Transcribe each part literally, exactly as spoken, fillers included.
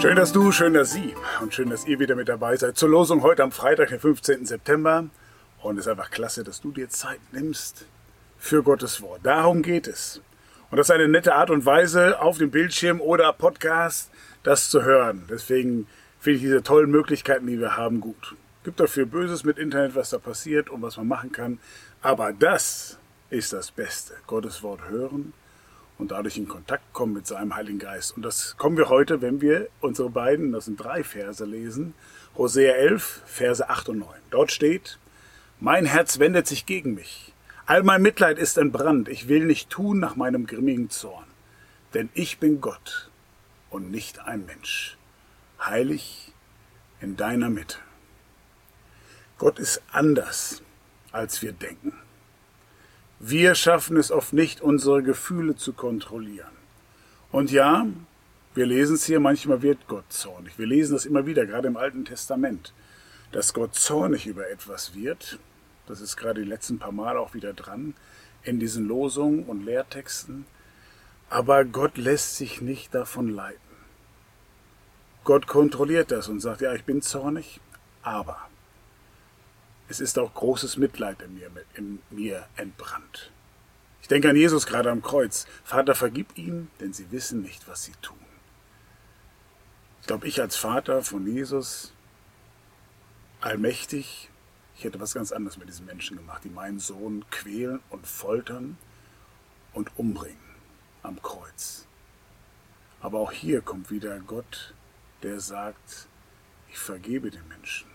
Schön, dass du, schön, dass Sie und schön, dass ihr wieder mit dabei seid zur Losung heute am Freitag, den fünfzehnten September. Und es ist einfach klasse, dass du dir Zeit nimmst für Gottes Wort. Darum geht es. Und das ist eine nette Art und Weise, auf dem Bildschirm oder Podcast das zu hören. Deswegen finde ich diese tollen Möglichkeiten, die wir haben, gut. Es gibt dafür Böses mit Internet, was da passiert und was man machen kann. Aber das ist das Beste. Gottes Wort hören und dadurch in Kontakt kommen mit seinem Heiligen Geist. Und das kommen wir heute, wenn wir unsere beiden, das sind drei Verse, lesen. Hosea elf, Verse acht und neun. Dort steht: Mein Herz wendet sich gegen mich. All mein Mitleid ist entbrannt. Ich will nicht tun nach meinem grimmigen Zorn. Denn ich bin Gott und nicht ein Mensch. Heilig in deiner Mitte. Gott ist anders, als wir denken. Wir schaffen es oft nicht, unsere Gefühle zu kontrollieren. Und ja, wir lesen es hier, manchmal wird Gott zornig. Wir lesen das immer wieder, gerade im Alten Testament, dass Gott zornig über etwas wird. Das ist gerade die letzten paar Mal auch wieder dran, in diesen Losungen und Lehrtexten. Aber Gott lässt sich nicht davon leiten. Gott kontrolliert das und sagt, ja, ich bin zornig, aber es ist auch großes Mitleid in mir, in mir entbrannt. Ich denke an Jesus gerade am Kreuz. Vater, vergib ihnen, denn sie wissen nicht, was sie tun. Ich glaube, ich als Vater von Jesus, allmächtig, ich hätte was ganz anderes mit diesen Menschen gemacht, die meinen Sohn quälen und foltern und umbringen am Kreuz. Aber auch hier kommt wieder Gott, der sagt, ich vergebe den Menschen.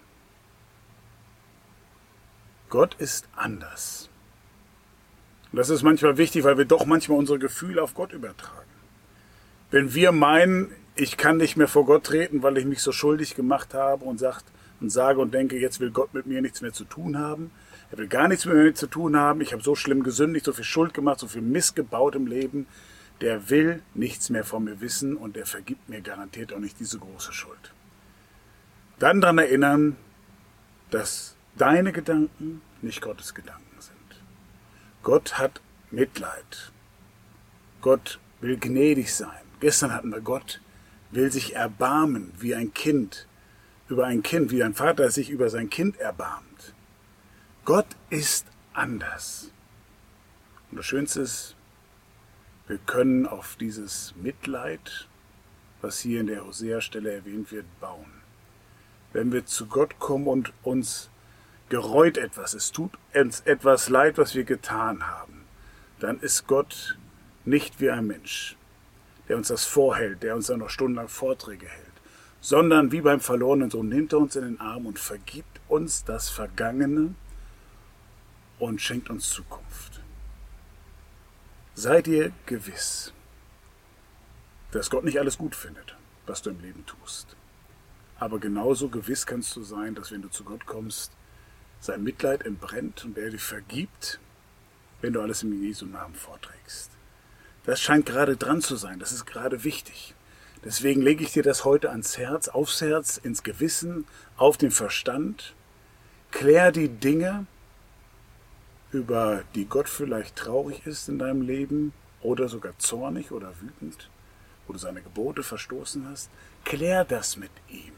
Gott ist anders. Und das ist manchmal wichtig, weil wir doch manchmal unsere Gefühle auf Gott übertragen. Wenn wir meinen, ich kann nicht mehr vor Gott treten, weil ich mich so schuldig gemacht habe und, sagt, und sage und denke, jetzt will Gott mit mir nichts mehr zu tun haben. Er will gar nichts mehr mit mir zu tun haben. Ich habe so schlimm gesündigt, so viel Schuld gemacht, so viel Mist gebaut im Leben. Der will nichts mehr von mir wissen und der vergibt mir garantiert auch nicht diese große Schuld. Dann daran erinnern, dass deine Gedanken nicht Gottes Gedanken sind. Gott hat Mitleid. Gott will gnädig sein. Gestern hatten wir, Gott will sich erbarmen wie ein Kind, über ein Kind, wie ein Vater sich über sein Kind erbarmt. Gott ist anders. Und das Schönste ist, wir können auf dieses Mitleid, was hier in der Hosea-Stelle erwähnt wird, bauen. Wenn wir zu Gott kommen und uns gereut etwas, es tut uns etwas leid, was wir getan haben, dann ist Gott nicht wie ein Mensch, der uns das vorhält, der uns dann noch stundenlang Vorträge hält, sondern wie beim verlorenen Sohn nimmt er uns in den Arm und vergibt uns das Vergangene und schenkt uns Zukunft. Sei dir gewiss, dass Gott nicht alles gut findet, was du im Leben tust. Aber genauso gewiss kannst du sein, dass wenn du zu Gott kommst, sein Mitleid entbrennt und er dir vergibt, wenn du alles im Jesu Namen vorträgst. Das scheint gerade dran zu sein, das ist gerade wichtig. Deswegen lege ich dir das heute ans Herz, aufs Herz, ins Gewissen, auf den Verstand. Klär die Dinge, über die Gott vielleicht traurig ist in deinem Leben oder sogar zornig oder wütend, wo du seine Gebote verstoßen hast. Klär das mit ihm.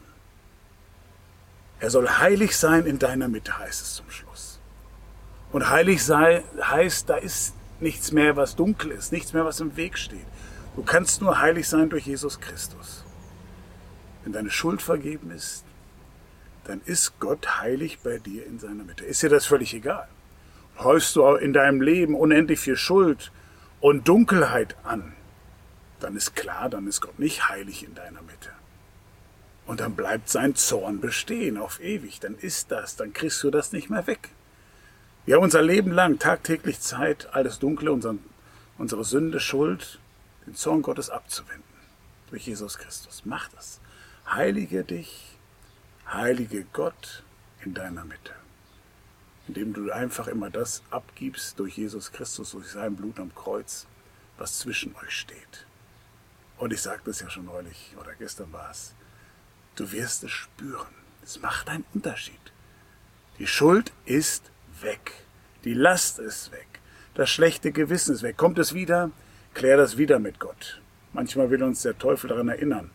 Er soll heilig sein in deiner Mitte, heißt es zum Schluss. Und heilig sei, heißt, da ist nichts mehr, was dunkel ist, nichts mehr, was im Weg steht. Du kannst nur heilig sein durch Jesus Christus. Wenn deine Schuld vergeben ist, dann ist Gott heilig bei dir in seiner Mitte. Ist dir das völlig egal? Häufst du in deinem Leben unendlich viel Schuld und Dunkelheit an, dann ist klar, dann ist Gott nicht heilig in deiner Mitte. Und dann bleibt sein Zorn bestehen auf ewig. Dann ist das, dann kriegst du das nicht mehr weg. Wir haben unser Leben lang tagtäglich Zeit, alles Dunkle, unseren, unsere Sünde, Schuld, den Zorn Gottes abzuwenden. Durch Jesus Christus. Mach das. Heilige dich, heilige Gott in deiner Mitte. Indem du einfach immer das abgibst durch Jesus Christus, durch sein Blut am Kreuz, was zwischen euch steht. Und ich sagte es ja schon neulich, oder gestern war es, du wirst es spüren. Es macht einen Unterschied. Die Schuld ist weg. Die Last ist weg. Das schlechte Gewissen ist weg. Kommt es wieder, klär das wieder mit Gott. Manchmal will uns der Teufel daran erinnern.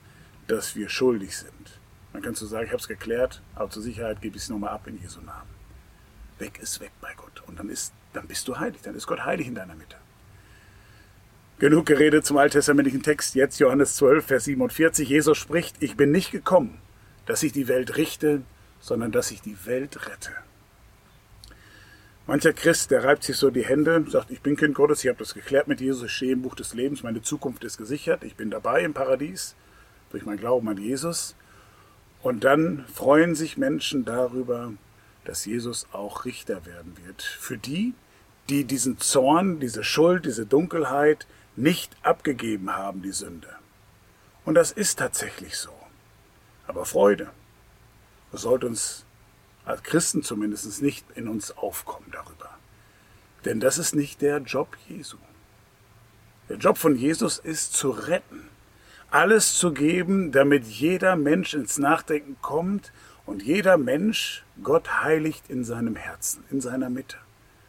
dass wir schuldig sind. Dann kannst du sagen, ich habe es geklärt, aber zur Sicherheit gebe ich es nochmal ab in Jesu Namen. Weg ist weg bei Gott. Und dann, ist, dann bist du heilig, dann ist Gott heilig in deiner Mitte. Genug geredet zum alttestamentlichen Text. Jetzt Johannes zwölf, Vers siebenundvierzig. Jesus spricht, ich bin nicht gekommen, dass ich die Welt richte, sondern dass ich die Welt rette. Mancher Christ, der reibt sich so die Hände, sagt, ich bin Kind Gottes, ich habe das geklärt mit Jesus, ich stehe im Buch des Lebens, meine Zukunft ist gesichert, ich bin dabei im Paradies, durch mein Glauben an Jesus. Und dann freuen sich Menschen darüber, dass Jesus auch Richter werden wird. Für die, die diesen Zorn, diese Schuld, diese Dunkelheit nicht abgegeben haben, die Sünde. Und das ist tatsächlich so. Aber Freude, das sollte uns als Christen zumindest nicht in uns aufkommen darüber. Denn das ist nicht der Job Jesu. Der Job von Jesus ist zu retten. Alles zu geben, damit jeder Mensch ins Nachdenken kommt und jeder Mensch Gott heiligt in seinem Herzen, in seiner Mitte.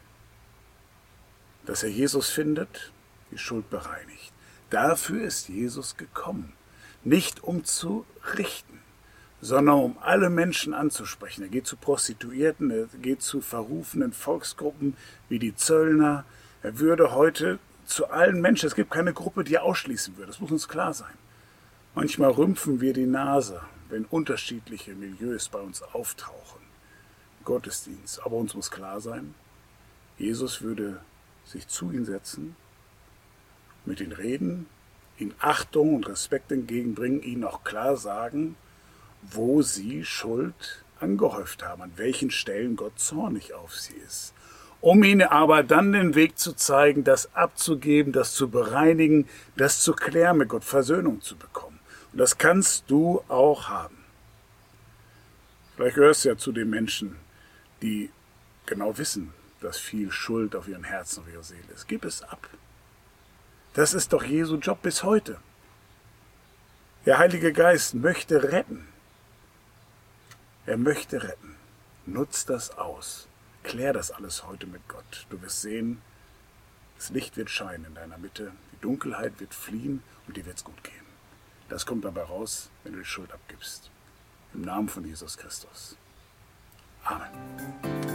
Dass er Jesus findet, die Schuld bereinigt. Dafür ist Jesus gekommen. Nicht um zu richten, sondern um alle Menschen anzusprechen. Er geht zu Prostituierten, er geht zu verrufenen Volksgruppen wie die Zöllner. Er würde heute zu allen Menschen, es gibt keine Gruppe, die er ausschließen würde, das muss uns klar sein. Manchmal rümpfen wir die Nase, wenn unterschiedliche Milieus bei uns auftauchen. Gottesdienst. Aber uns muss klar sein, Jesus würde sich zu ihnen setzen, mit ihnen reden, ihnen Achtung und Respekt entgegenbringen, ihnen auch klar sagen, wo sie Schuld angehäuft haben, an welchen Stellen Gott zornig auf sie ist. Um ihnen aber dann den Weg zu zeigen, das abzugeben, das zu bereinigen, das zu klären, mit Gott Versöhnung zu bekommen. Und das kannst du auch haben. Vielleicht gehörst du ja zu den Menschen, die genau wissen, dass viel Schuld auf ihren Herzen, auf ihrer Seele ist. Gib es ab. Das ist doch Jesu Job bis heute. Der Heilige Geist möchte retten. Er möchte retten. Nutz das aus. Klär das alles heute mit Gott. Du wirst sehen, das Licht wird scheinen in deiner Mitte, die Dunkelheit wird fliehen und dir wird's gut gehen. Das kommt dabei raus, wenn du die Schuld abgibst. Im Namen von Jesus Christus. Amen.